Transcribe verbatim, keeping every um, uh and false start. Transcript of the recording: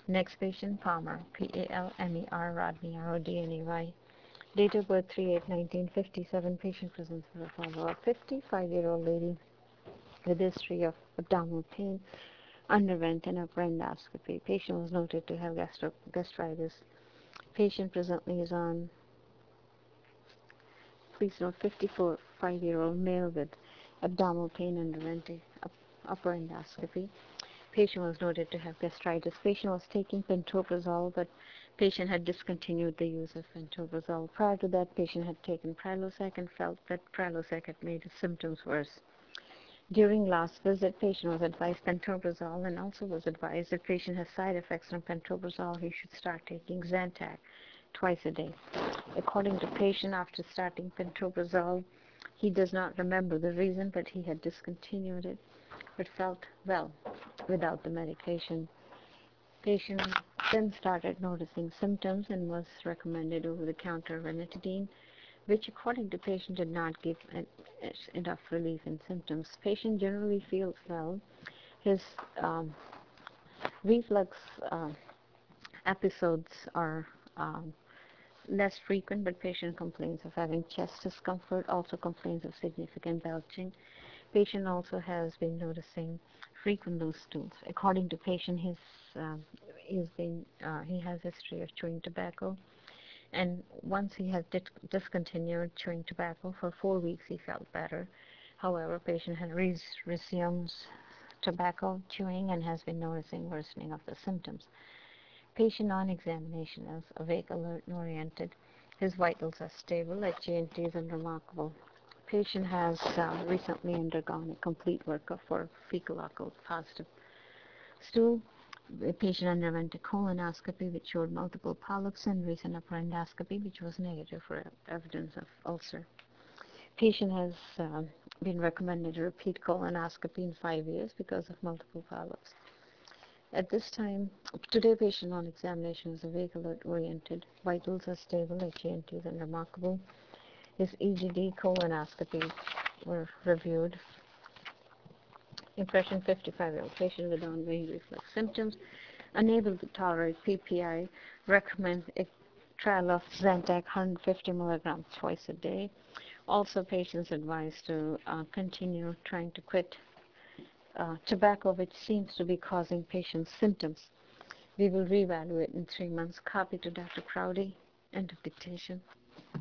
Next patient, Palmer, P A L M E R, Rodney, R O D N E Y. Date of birth three eight nineteen fifty-seven. Patient presents for a follow-up. fifty-five-year-old lady with history of abdominal pain underwent an upper endoscopy. Patient was noted to have gastro- gastritis. Patient presently is on, please note, fifty-four-five-year-old male with abdominal pain underwent a up- upper endoscopy. Patient was noted to have gastritis. Patient was taking pantoprazole, but patient had discontinued the use of pantoprazole. Prior to that, patient had taken Prilosec and felt that Prilosec had made his symptoms worse. During last visit, patient was advised pantoprazole and also was advised if patient has side effects from pantoprazole, he should start taking Zantac twice a day. According to patient, after starting pantoprazole, he does not remember the reason, but he had discontinued it, but felt well without the medication. Patient then started noticing symptoms and was recommended over-the-counter ranitidine, which according to patient did not give an, enough relief in symptoms. Patient generally feels well. His um, reflux uh, episodes are um, less frequent, but patient complains of having chest discomfort, also complains of significant belching. Patient also has been noticing frequent loose stools. According to patient, his um, he's been uh, he has history of chewing tobacco, and once he has dis- discontinued chewing tobacco for four weeks, he felt better. However, patient has res- resumed tobacco chewing and has been noticing worsening of the symptoms. Patient on examination is awake, alert, and oriented. His vitals are stable. H A N T is unremarkable. Patient has uh, recently undergone a complete workup for fecal occult positive stool. The patient underwent a colonoscopy which showed multiple polyps and recent upper endoscopy which was negative for evidence of ulcer. Patient has um, been recommended a repeat colonoscopy in five years because of multiple polyps. At this time, today patient on examination is awake, alert, oriented. Vitals are stable. H A N T is unremarkable. His E G D colonoscopy were reviewed. Impression: fifty-five-year-old patient with ongoing reflux symptoms, unable to tolerate P P I, recommend a trial of Zantac one hundred fifty milligrams twice a day. Also, patients advised to uh, continue trying to quit uh, tobacco, which seems to be causing patients symptoms. We will reevaluate in three months. Copy to Doctor Crowdy. End of dictation.